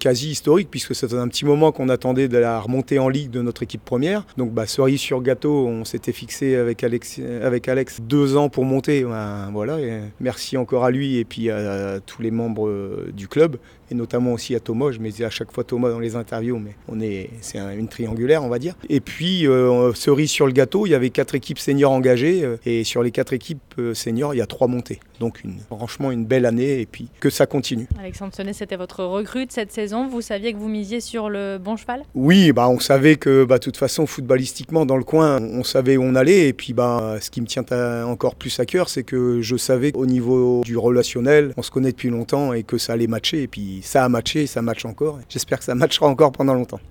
quasi historique puisque ça faisait un petit moment qu'on attendait de la remontée en Ligue de notre équipe première. Donc cerise sur gâteau, on s'était fixé avec Alex 2 ans pour monter. Voilà, et merci encore à lui et puis à tous les membres du club et notamment aussi à Thomas. Je mets à chaque fois Thomas dans les interviews, mais c'est une triangulaire, on va dire. Et puis, cerise sur le gâteau, il y avait 4 équipes seniors engagées et sur les 4 équipes seniors, il y a 3 montées. Donc franchement une belle année et puis que ça continue. Alexandre Sonnet, c'était votre recrue de cette saison. Vous saviez que vous misiez sur le bon cheval ? Oui, on savait que de toute façon, footballistiquement, dans le coin, on savait où on allait. Et puis ce qui me tient encore plus à cœur, c'est que je savais qu'au niveau du relationnel, on se connaît depuis longtemps et que ça allait matcher. Et puis ça a matché et ça matche encore. J'espère que ça matchera encore pendant longtemps.